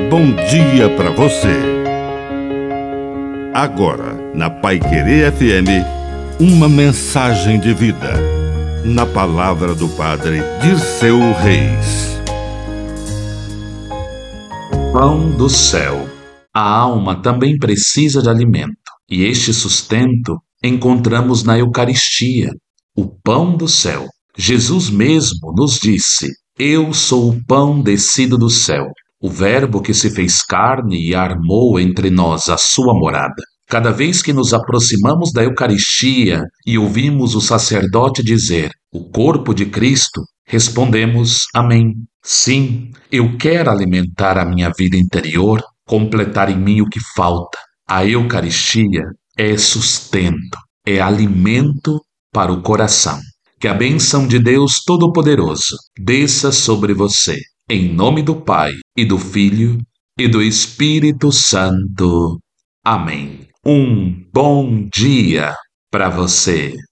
bom dia para você. Agora, na Paiquerê FM, uma mensagem de vida. Na palavra do Padre Dirceu Reis. Pão do céu. A alma também precisa de alimento, e este sustento encontramos na Eucaristia, o pão do céu. Jesus mesmo nos disse: Eu sou o pão descido do céu, o Verbo que se fez carne e armou entre nós a sua morada. Cada vez que nos aproximamos da Eucaristia e ouvimos o sacerdote dizer o corpo de Cristo, respondemos amém. Sim, eu quero alimentar a minha vida interior, completar em mim o que falta. A Eucaristia é sustento, é alimento para o coração. Que a bênção de Deus Todo-Poderoso desça sobre você, em nome do Pai, e do Filho, e do Espírito Santo. Amém. Um bom dia para você.